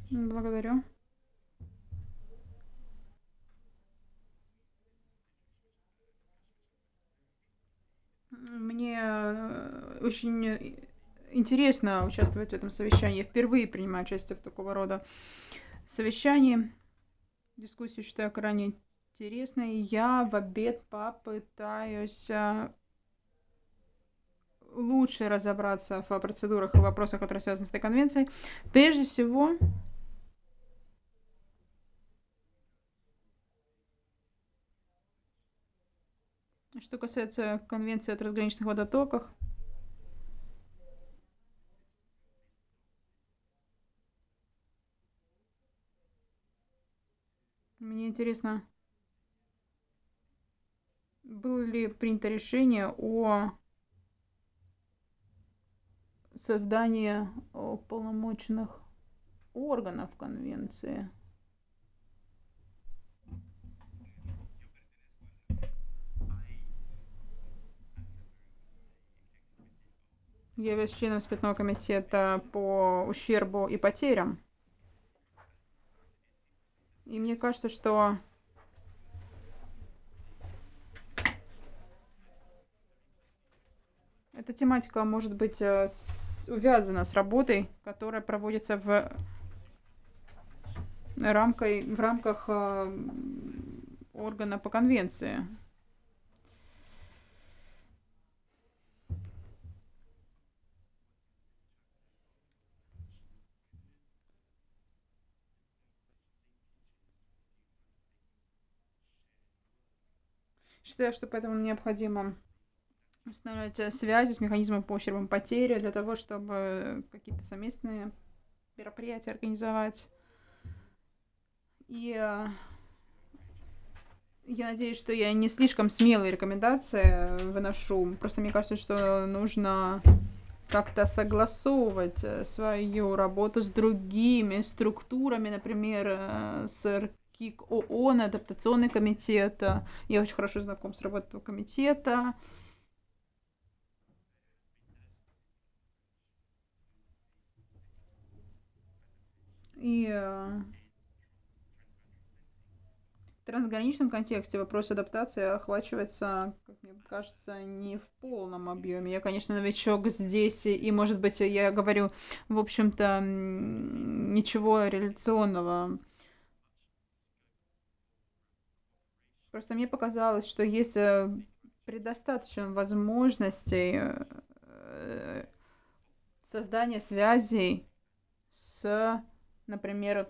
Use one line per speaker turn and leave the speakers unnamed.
Благодарю. Мне очень интересно участвовать в этом совещании. Я впервые принимаю участие в такого рода совещании. Дискуссию считаю крайне интересной. Я в обед попытаюсь лучше разобраться в процедурах и вопросах, которые связаны с этой конвенцией. Прежде всего, что касается конвенции о трансграничных водотоках, мне интересно, было ли принято решение о создании полномочных органов конвенции. Я являюсь членом экспертного комитета по ущербу и потерям. И мне кажется, что эта тематика может быть увязана с работой, которая проводится в рамках органа по конвенции. Считаю, что поэтому необходимо устанавливать связи с механизмом по ущербам потери для того, чтобы какие-то совместные мероприятия организовать. И я надеюсь, что я не слишком смелые рекомендации выношу. Просто мне кажется, что нужно как-то согласовывать свою работу с другими структурами, например, с РКИК ООН, адаптационный комитет. Я очень хорошо знаком с работой этого комитета. И в трансграничном контексте вопрос адаптации охвачивается, как мне кажется, не в полном объеме. Я, конечно, новичок здесь, и, может быть, я говорю, в общем-то, ничего реляционного. Просто мне показалось, что есть предостаточно возможностей создания связей с, например,